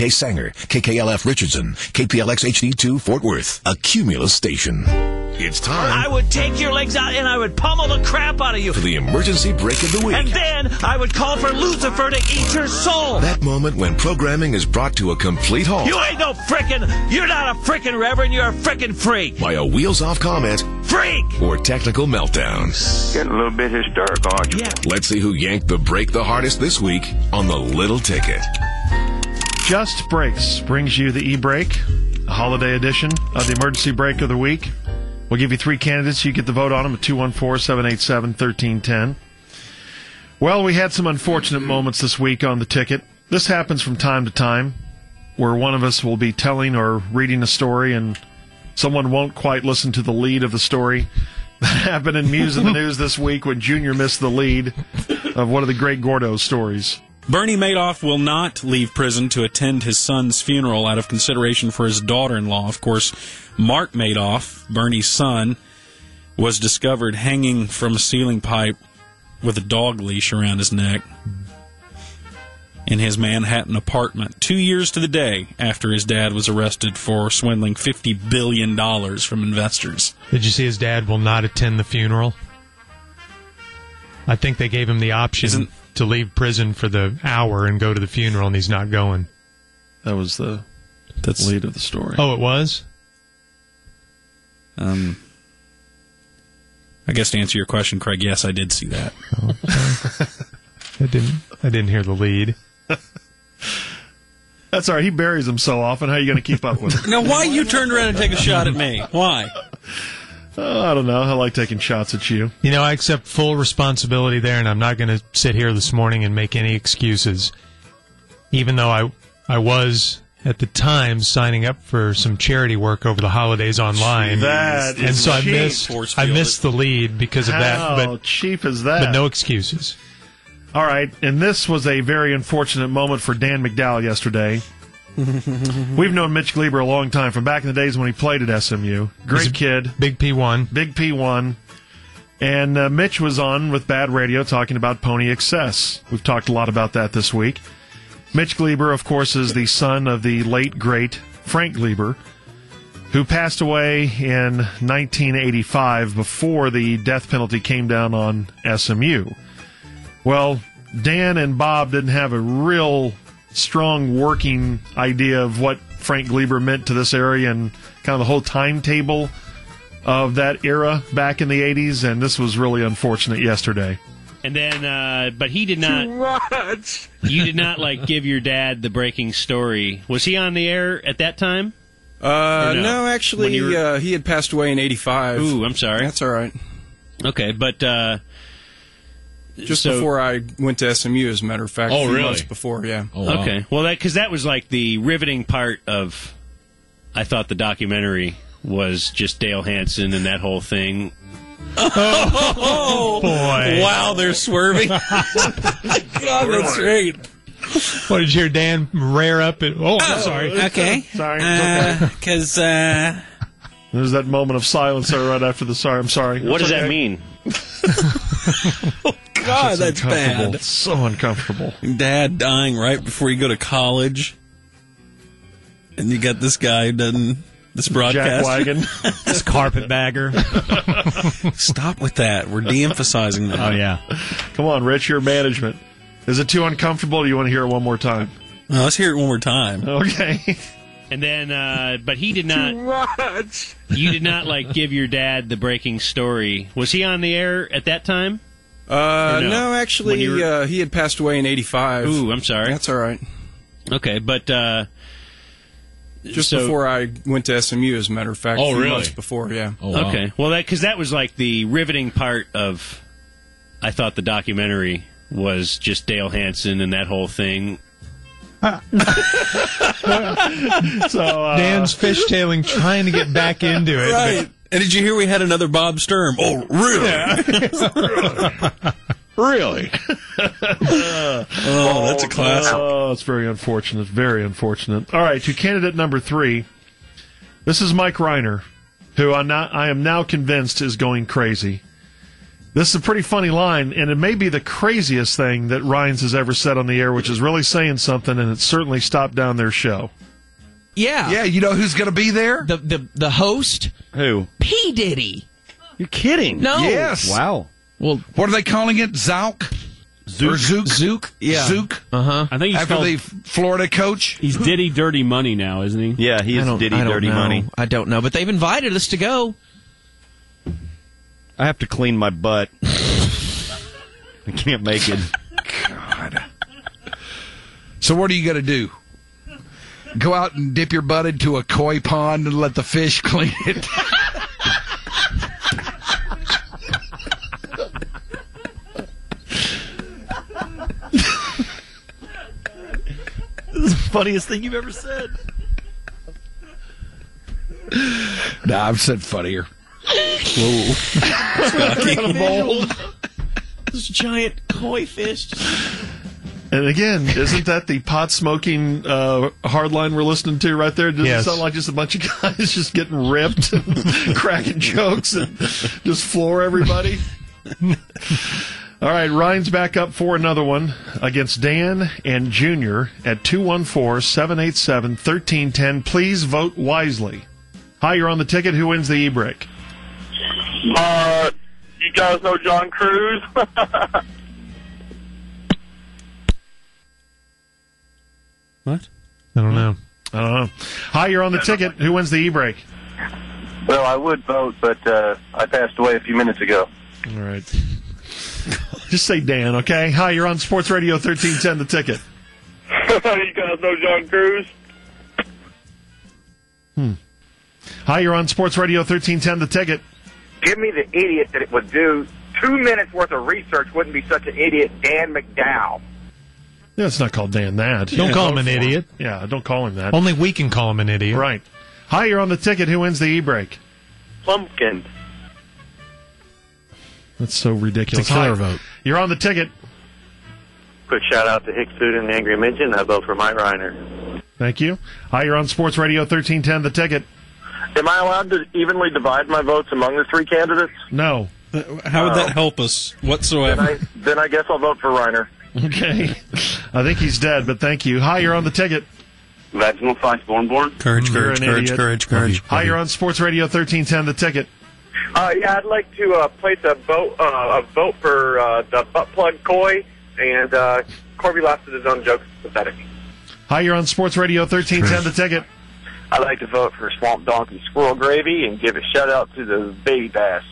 Hey Sanger, KKLF Richardson, KPLX HD2 Fort Worth, a Cumulus station. It's time. I would take your legs out and I would pummel the crap out of you. For the emergency break of the week. And then I would call for Lucifer to eat your soul. That moment when programming is brought to a complete halt. You ain't no you're not a frickin' reverend, you're a frickin' freak. By a wheels-off comment. Freak! Or technical meltdown. Getting a little bit hysterical, aren't you? Yeah. Let's see who yanked the break the hardest this week on the Little Ticket. Just Breaks brings you the e-break, a holiday edition of the emergency break of the week. We'll give you 3 candidates. You get the vote on them at 214-787-1310. Well, we had some unfortunate moments this week on the ticket. This happens from time to time, where one of us will be telling or reading a story and someone won't quite listen to the lead of the story. That happened in Muse in the News this week when Junior missed the lead of one of the great Gordo stories. Bernie Madoff will not leave prison to attend his son's funeral out of consideration for his daughter-in-law. Of course, Mark Madoff, Bernie's son, was discovered hanging from a ceiling pipe with a dog leash around his neck in his Manhattan apartment 2 years to the day after his dad was arrested for swindling $50 billion from investors. Did you see his dad will not attend the funeral? I think they gave him the option to leave prison for the hour and go to the funeral, and he's not going. That was the lead of the story. Oh, it was? I guess to answer your question, Craig, yes, I did see that. Oh, I didn't hear the lead. That's all right. He buries them so often. How are you going to keep up with it? Now, why you turned around and take a shot at me? Why? I don't know. I like taking shots at you. You know, I accept full responsibility there, and I'm not going to sit here this morning and make any excuses. Even though I was, at the time, signing up for some charity work over the holidays online. And so I missed the lead because of that. How cheap is that? But no excuses. All right, and this was a very unfortunate moment for Dan McDowell yesterday. We've known Mitch Gleber a long time, from back in the days when he played at SMU. Great kid. Big P1. Big P1. And Mitch was on with Bad Radio talking about Pony Excess. We've talked a lot about that this week. Mitch Gleber, of course, is the son of the late, great Frank Gleber, who passed away in 1985 before the death penalty came down on SMU. Well, Dan and Bob didn't have a real strong working idea of what Frank Gleber meant to this area and kind of the whole timetable of that era back in the 80s, and this was really unfortunate yesterday. And then, but he did not. You did not give your dad the breaking story. Was he on the air at that time? No, actually, he had passed away in '85. Ooh, I'm sorry. That's all right. Okay, but just before I went to SMU, as a matter of fact. Oh, really? Months before, yeah. Oh, wow. Okay, well, because that was the riveting part of. I thought the documentary was just Dale Hansen and that whole thing. Oh, boy. Wow, they're swerving. God, that's great. What, did your Dan rear up? I'm sorry. Okay. Sorry. Because, There's that moment of silence there right after the sorry. I'm sorry. What does that mean? God, that's bad. It's so uncomfortable. Dad dying right before you go to college. And you got this guy who doesn't... This broadcast. Jackwagon. This carpetbagger. Stop with that. We're de-emphasizing that. Oh, yeah. Come on, Rich, your management. Is it too uncomfortable, or do you want to hear it one more time? No, let's hear it one more time. Okay. And then, but he did not. You did not, give your dad the breaking story. Was he on the air at that time? No, actually, he had passed away in '85. Ooh, I'm sorry. That's all right. Okay, but... Just before I went to SMU, as a matter of fact. Oh, really? Months before, yeah. Oh, wow. Okay, well, because that was the riveting part of. I thought the documentary was just Dale Hansen and that whole thing. So Dan's fishtailing, trying to get back into it. Right. And did you hear we had another Bob Sturm? Oh, really? Yeah. Really? Oh, that's a classic. Oh, it's very unfortunate. Very unfortunate. All right, to candidate number 3. This is Mike Reiner, who I am now convinced is going crazy. This is a pretty funny line, and it may be the craziest thing that Rhines has ever said on the air, which is really saying something, and it certainly stopped down their show. Yeah. Yeah, you know who's going to be there? The host? Who? P. Diddy. You're kidding. No. Yes. Wow. Well, what are they calling it? Zouk? Or Zook? Zook? Yeah. Zook? Uh-huh. I think he's After the Florida coach? He's Diddy Dirty Money now, isn't he? Yeah, he's Diddy Dirty Money. I don't know, but they've invited us to go. I have to clean my butt. I can't make it. God. So what are you going to do? Go out and dip your butt into a koi pond and let the fish clean it? This is the funniest thing you've ever said. Nah, I've said funnier. Whoa. This giant koi fish. And again, isn't that the pot-smoking hardline we're listening to right there? Doesn't it sound like just a bunch of guys just getting ripped and cracking jokes and just floor everybody? All right, Ryan's back up for another one against Dan and Junior at 214-787-1310. Please vote wisely. Hi, you're on the ticket. Who wins the e-break? You guys know John Cruz? What? I don't know. Hi, you're on the ticket. Who wins the e-break? Well, I would vote, but I passed away a few minutes ago. All right. Just say Dan, okay? Hi, you're on Sports Radio 1310, the ticket. You guys know John Cruz? Hi, you're on Sports Radio 1310, the ticket. Give me the idiot that it would do 2 minutes worth of research wouldn't be such an idiot, Dan McDowell. Yeah, it's not called Dan that. Don't call him an idiot. Yeah, don't call him that. Only we can call him an idiot. Right. Hi, you're on the ticket. Who wins the e-break? Plumpkin. That's so ridiculous. It's a killer Hi, vote. You're on the ticket. Quick shout out to Hicks Food and the Angry Midget. I vote for Mike Reiner. Thank you. Hi, you're on Sports Radio 1310, the ticket. Am I allowed to evenly divide my votes among the three candidates? No. How would that help us whatsoever? Then I guess I'll vote for Reiner. Okay. I think he's dead, but thank you. Hi, you're on the ticket. Vaginal Slice Born. Courage. Hi, you're on Sports Radio 1310, the ticket. Yeah, I'd like to place a vote for the butt plug koi, and Corby laughs at his own jokes. Pathetic. Hi, you're on Sports Radio 1310, the ticket. I'd like to vote for Swamp Donkey Squirrel Gravy and give a shout out to the baby bass.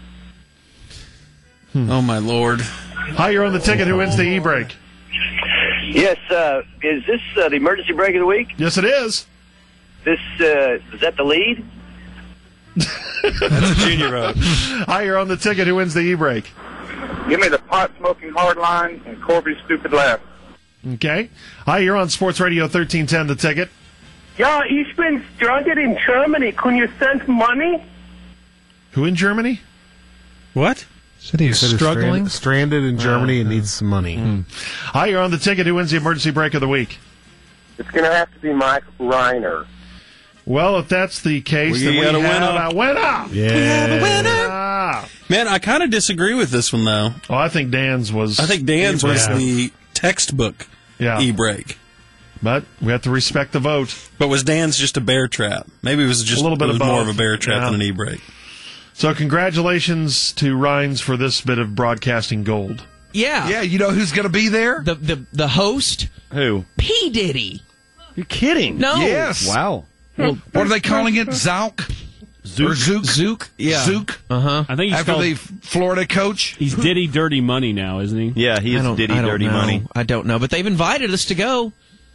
Oh, my Lord. Hi, you're on the ticket. Who wins the e-break? Yes, is this the emergency break of the week? Yes, it is. Is that the lead? That's a Junior vote. Hi, you're on the ticket. Who wins the e-break? Give me the pot-smoking hardline and Corby's stupid laugh. Okay. Hi, you're on Sports Radio 1310, the ticket. Ja, ich bin stranded in Germany. Can you send money? Who in Germany? What? Said he's struggling? Stranded in Germany and needs some money. Hi, you're on the ticket. Who wins the emergency break of the week? It's going to have to be Mike Reiner. Well, if that's the case, then we have a winner. Yeah. We have a winner. Man, I kind of disagree with this one, though. Oh, I think Dan's was... was the textbook e-break. But we have to respect the vote. But was Dan's just a bear trap? Maybe it was just a little bit of more both. of a bear trap than an e-break. So congratulations to Rhines for this bit of broadcasting gold. Yeah. Yeah, you know who's going to be there? The host? Who? P. Diddy. You're kidding. No. Yes. Wow. Well, what are they calling it? Zouk? Zook. Or Zook? Zook? Yeah. Zook? Uh-huh. I think he's After the Florida coach? He's Diddy Dirty Money now, isn't he? Yeah, he is Diddy Dirty Money. I don't know, but they've invited us to go.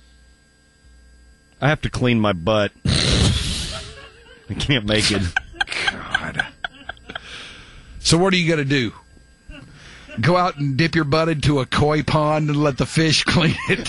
I have to clean my butt. I can't make it. God. So what are you going to do? Go out and dip your butt into a koi pond and let the fish clean it?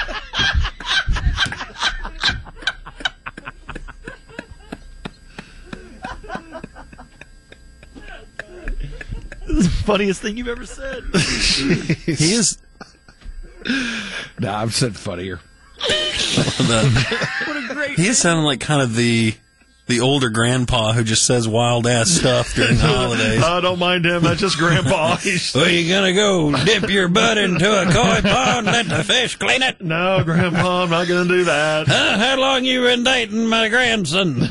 This is the funniest thing you've ever said. He is... Nah, I've said funnier. What a great He is sounding like kind of the The older grandpa who just says wild-ass stuff during the holidays. Oh, don't mind him. That's just Grandpa. Where you going to go? Dip your butt into a koi pond, let the fish clean it? No, Grandpa, I'm not going to do that. How long you been dating my grandson?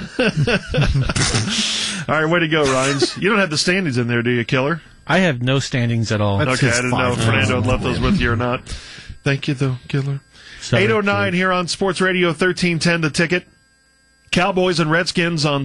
All right, way to go, Rhines. You don't have the standings in there, do you, Killer? I have no standings at all. Okay, I didn't know if Fernando had left those with you or not. Thank you, though, Killer. 8:09 here on Sports Radio 1310 The Ticket. Cowboys and Redskins on